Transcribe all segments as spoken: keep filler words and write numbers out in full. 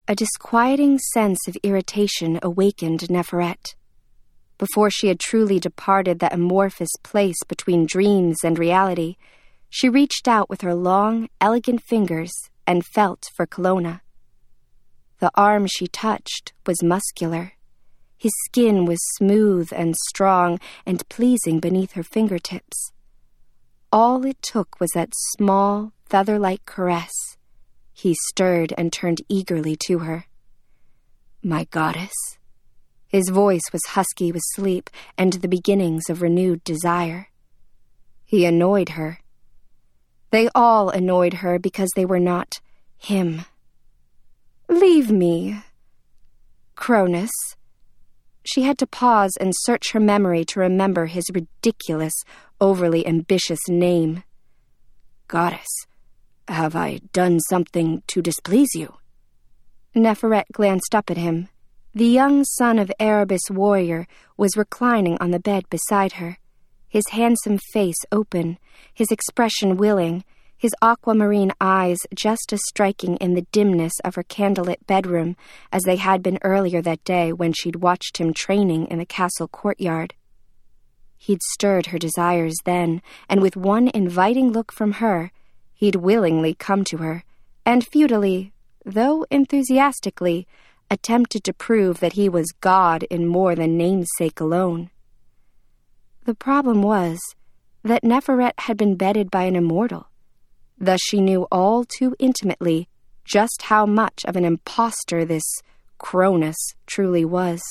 A disquieting sense of irritation awakened Neferet. Before she had truly departed that amorphous place between dreams and reality, she reached out with her long, elegant fingers and felt for Kelowna. The arm she touched was muscular. His skin was smooth and strong and pleasing beneath her fingertips. All it took was that small, feather-like caress. He stirred and turned eagerly to her. "My goddess." His voice was husky with sleep and the beginnings of renewed desire. He annoyed her. They all annoyed her because they were not him. "Leave me." Cronus. She had to pause and search her memory to remember his ridiculous, overly ambitious name. "Goddess, have I done something to displease you?" Neferet glanced up at him. The young son of Erebus warrior was reclining on the bed beside her, his handsome face open, his expression willing, his aquamarine eyes just as striking in the dimness of her candlelit bedroom as they had been earlier that day when she'd watched him training in the castle courtyard. He'd stirred her desires then, and with one inviting look from her, he'd willingly come to her, and futilely, though enthusiastically, attempted to prove that he was God in more than namesake alone. The problem was that Neferet had been bedded by an immortal. Thus she knew all too intimately just how much of an impostor this Cronus truly was.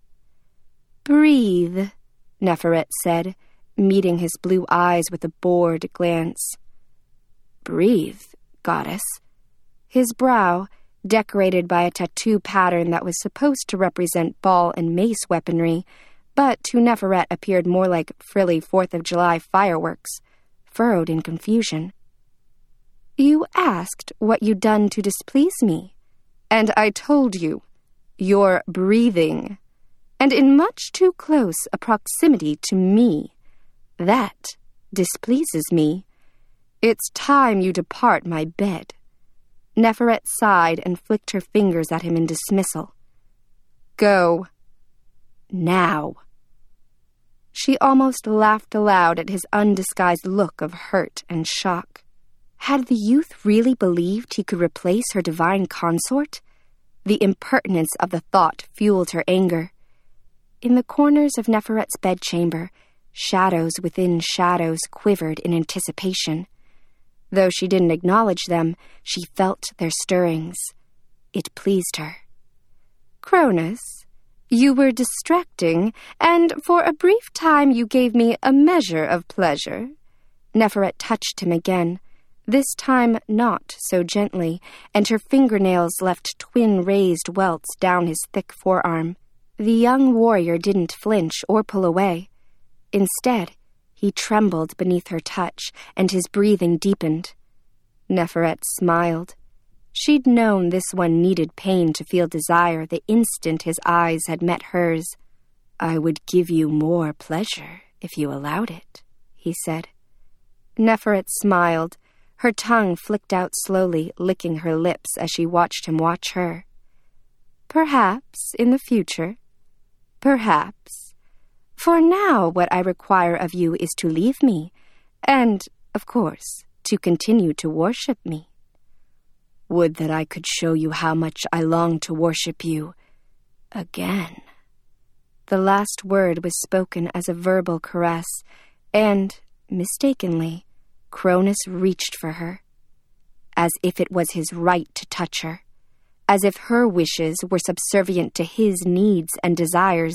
"Breathe," Neferet said, meeting his blue eyes with a bored glance. "Breathe, goddess." His brow, decorated by a tattoo pattern that was supposed to represent ball and mace weaponry, but to Neferet appeared more like frilly Fourth of July fireworks, furrowed in confusion. "You asked what you'd done to displease me, and I told you, you're breathing, and in much too close a proximity to me. That displeases me. It's time you depart my bed." Neferet sighed and flicked her fingers at him in dismissal. "Go. Now." She almost laughed aloud at his undisguised look of hurt and shock. Had the youth really believed he could replace her divine consort? The impertinence of the thought fueled her anger. In the corners of Neferet's bedchamber, shadows within shadows quivered in anticipation. Though she didn't acknowledge them, she felt their stirrings. It pleased her. "Cronus, you were distracting, and for a brief time you gave me a measure of pleasure." Neferet touched him again, this time not so gently, and her fingernails left twin raised welts down his thick forearm. The young warrior didn't flinch or pull away. Instead, he trembled beneath her touch, and his breathing deepened. Neferet smiled. She'd known this one needed pain to feel desire the instant his eyes had met hers. "I would give you more pleasure if you allowed it," he said. Neferet smiled. Her tongue flicked out slowly, licking her lips as she watched him watch her. "Perhaps in the future. Perhaps. For now, what I require of you is to leave me, and, of course, to continue to worship me." "Would that I could show you how much I long to worship you again." The last word was spoken as a verbal caress, and, mistakenly, Cronus reached for her, as if it was his right to touch her, as if her wishes were subservient to his needs and desires.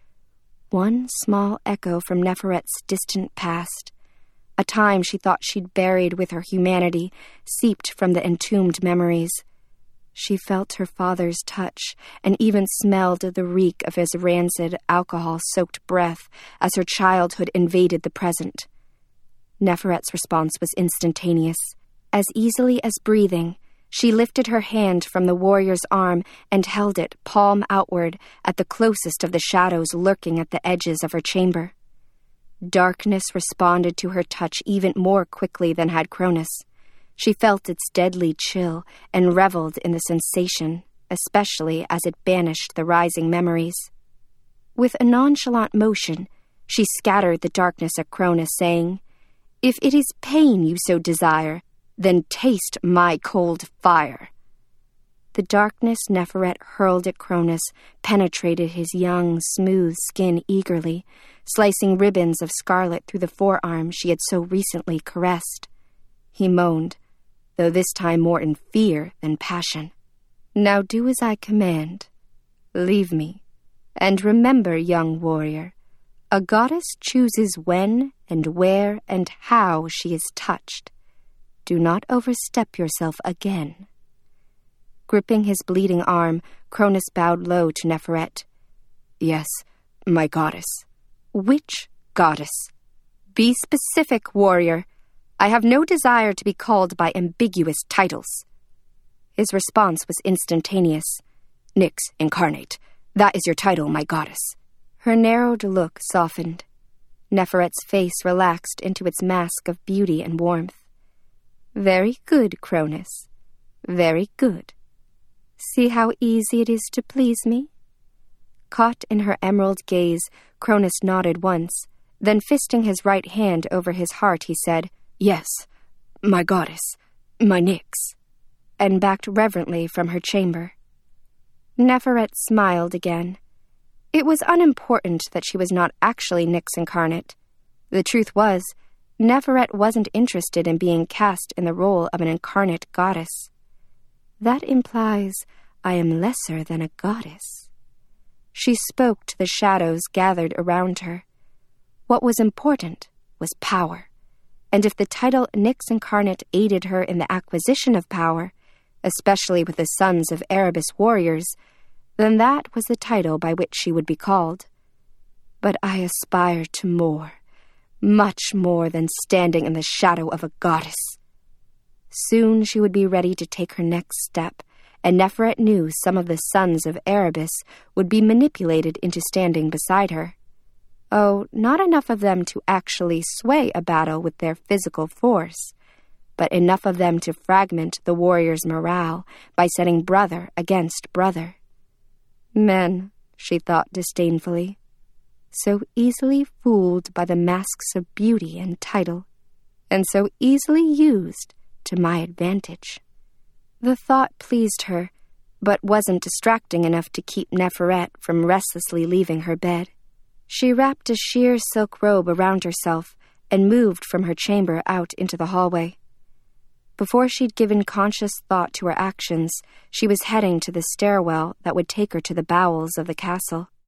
One small echo from Neferet's distant past, a time she thought she'd buried with her humanity, seeped from the entombed memories. She felt her father's touch, and even smelled the reek of his rancid, alcohol-soaked breath as her childhood invaded the present. Neferet's response was instantaneous. As easily as breathing, she lifted her hand from the warrior's arm and held it, palm outward, at the closest of the shadows lurking at the edges of her chamber. Darkness responded to her touch even more quickly than had Cronus. She felt its deadly chill and reveled in the sensation especially as it banished the rising memories. With a nonchalant motion, she scattered the darkness at Cronus, saying, "If it is pain you so desire, then taste my cold fire." The darkness Neferet hurled at Cronus penetrated his young, smooth skin eagerly, slicing ribbons of scarlet through the forearm she had so recently caressed. He moaned, though this time more in fear than passion. "Now do as I command. Leave me. And remember, young warrior, a goddess chooses when and where and how she is touched. Do not overstep yourself again." Gripping his bleeding arm, Cronus bowed low to Neferet. "Yes, my goddess." "Which goddess? Be specific, warrior. I have no desire to be called by ambiguous titles." His response was instantaneous. "Nyx incarnate. That is your title, my goddess." Her narrowed look softened. Neferet's face relaxed into its mask of beauty and warmth. "Very good, Cronus. Very good. See how easy it is to please me?" Caught in her emerald gaze, Cronus nodded once. Then fisting his right hand over his heart, he said, "Yes, my goddess, my Nyx," and backed reverently from her chamber. Neferet smiled again. It was unimportant that she was not actually Nyx incarnate. The truth was, Neferet wasn't interested in being cast in the role of an incarnate goddess. That implies I am lesser than a goddess. She spoke to the shadows gathered around her. What was important was power, and if the title Nyx incarnate aided her in the acquisition of power, especially with the sons of Erebus warriors, then that was the title by which she would be called. But I aspire to more, much more than standing in the shadow of a goddess. Soon she would be ready to take her next step, and Neferet knew some of the sons of Erebus would be manipulated into standing beside her. Oh, not enough of them to actually sway a battle with their physical force, but enough of them to fragment the warrior's morale by setting brother against brother. Men, she thought disdainfully, so easily fooled by the masks of beauty and title, and so easily used to my advantage. The thought pleased her, but wasn't distracting enough to keep Neferet from restlessly leaving her bed. She wrapped a sheer silk robe around herself and moved from her chamber out into the hallway. Before she'd given conscious thought to her actions, she was heading to the stairwell that would take her to the bowels of the castle.